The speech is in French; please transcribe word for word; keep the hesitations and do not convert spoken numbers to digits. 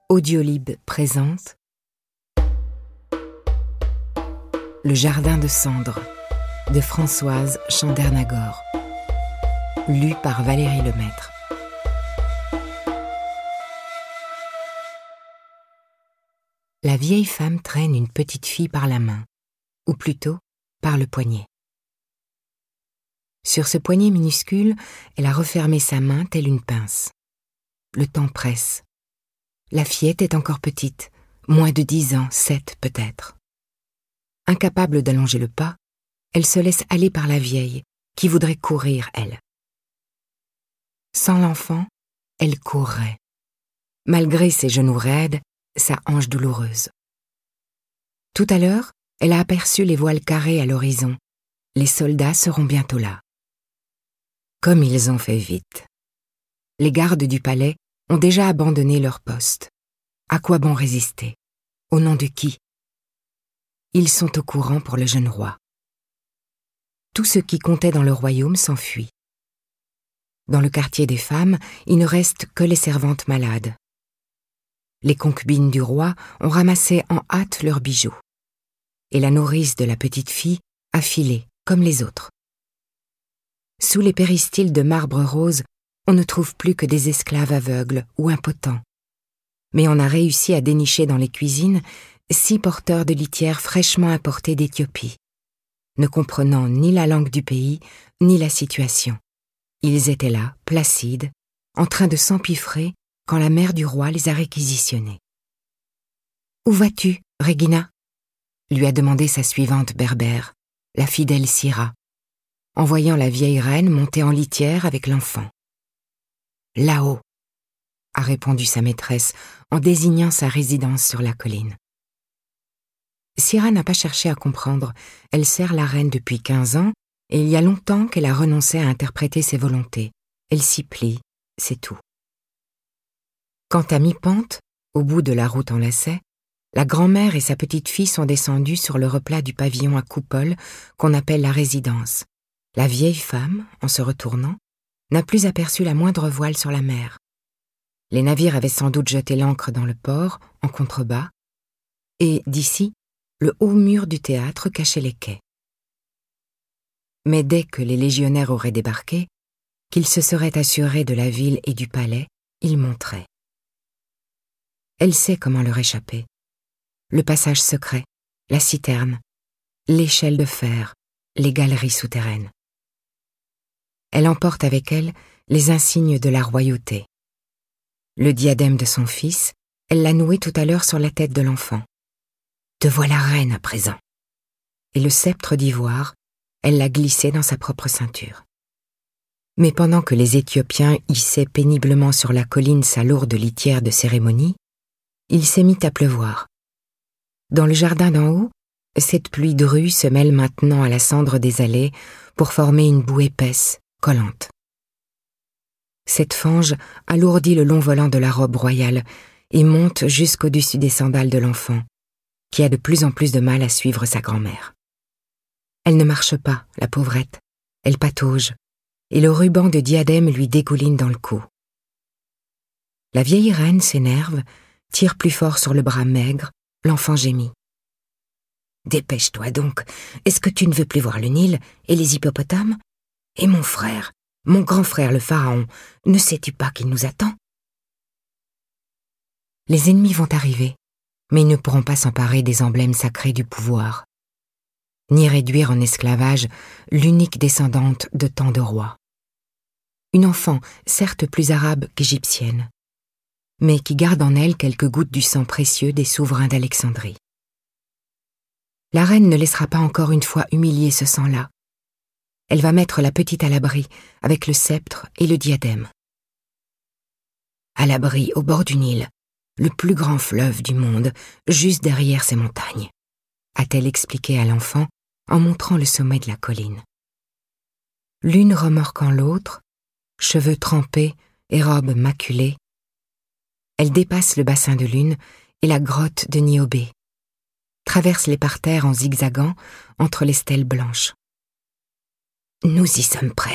Audiolib présente Le jardin de cendres de Françoise Chandernagor, lu par Valérie Lemaître. La vieille femme traîne une petite fille par la main, ou plutôt par le poignet. Sur ce poignet minuscule, elle a refermé sa main telle une pince. Le temps presse. La fillette est encore petite, moins de dix ans, sept peut-être. Incapable d'allonger le pas, elle se laisse aller par la vieille, qui voudrait courir, elle. Sans l'enfant, elle courrait. Malgré ses genoux raides, sa hanche douloureuse. Tout à l'heure, elle a aperçu les voiles carrés à l'horizon. Les soldats seront bientôt là. Comme ils ont fait vite. Les gardes du palais ont déjà abandonné leur poste. À quoi bon résister? Au nom de qui? Ils sont au courant pour le jeune roi. Tout ce qui comptait dans le royaume s'enfuit. Dans le quartier des femmes, il ne reste que les servantes malades. Les concubines du roi ont ramassé en hâte leurs bijoux. Et la nourrice de la petite fille a filé, comme les autres. Sous les péristyles de marbre rose, on ne trouve plus que des esclaves aveugles ou impotents. Mais on a réussi à dénicher dans les cuisines six porteurs de litières fraîchement importés d'Éthiopie, ne comprenant ni la langue du pays, ni la situation. Ils étaient là, placides, en train de s'empiffrer quand la mère du roi les a réquisitionnés. « Où vas-tu, Régina ?» lui a demandé sa suivante berbère, la fidèle Syrah, en voyant la vieille reine monter en litière avec l'enfant. « Là-haut », a répondu sa maîtresse en désignant sa résidence sur la colline. Syrah n'a pas cherché à comprendre, elle sert la reine depuis quinze ans et il y a longtemps qu'elle a renoncé à interpréter ses volontés. Elle s'y plie, c'est tout. Quant à mi-pente, au bout de la route en lacet, la grand-mère et sa petite-fille sont descendues sur le replat du pavillon à coupole qu'on appelle la résidence. La vieille femme, en se retournant, n'a plus aperçu la moindre voile sur la mer. Les navires avaient sans doute jeté l'ancre dans le port, en contrebas, et, d'ici, le haut mur du théâtre cachait les quais. Mais dès que les légionnaires auraient débarqué, qu'ils se seraient assurés de la ville et du palais, ils monteraient. Elle sait comment leur échapper. Le passage secret, la citerne, l'échelle de fer, les galeries souterraines. Elle emporte avec elle les insignes de la royauté. Le diadème de son fils, elle l'a noué tout à l'heure sur la tête de l'enfant. Te voilà reine à présent. Et le sceptre d'ivoire, elle l'a glissé dans sa propre ceinture. Mais pendant que les Éthiopiens hissaient péniblement sur la colline sa lourde litière de cérémonie, il s'est mis à pleuvoir. Dans le jardin d'en haut, cette pluie drue se mêle maintenant à la cendre des allées pour former une boue épaisse, collante. Cette fange alourdit le long volant de la robe royale et monte jusqu'au-dessus des sandales de l'enfant, qui a de plus en plus de mal à suivre sa grand-mère. Elle ne marche pas, la pauvrette, elle patauge, et le ruban de diadème lui dégouline dans le cou. La vieille reine s'énerve, tire plus fort sur le bras maigre, l'enfant gémit. « Dépêche-toi donc, est-ce que tu ne veux plus voir le Nil et les hippopotames? Et mon frère, mon grand frère le pharaon, ne sais-tu pas qu'il nous attend? » Les ennemis vont arriver, mais ils ne pourront pas s'emparer des emblèmes sacrés du pouvoir, ni réduire en esclavage l'unique descendante de tant de rois. Une enfant, certes plus arabe qu'égyptienne, mais qui garde en elle quelques gouttes du sang précieux des souverains d'Alexandrie. La reine ne laissera pas encore une fois humilier ce sang-là. Elle va mettre la petite à l'abri, avec le sceptre et le diadème. À l'abri, au bord du Nil, le plus grand fleuve du monde, juste derrière ces montagnes, a-t-elle expliqué à l'enfant en montrant le sommet de la colline. L'une remorquant l'autre, cheveux trempés et robe maculée, elle dépasse le bassin de l'une et la grotte de Niobé, traverse les parterres en zigzagant entre les stèles blanches. « Nous y sommes prêts.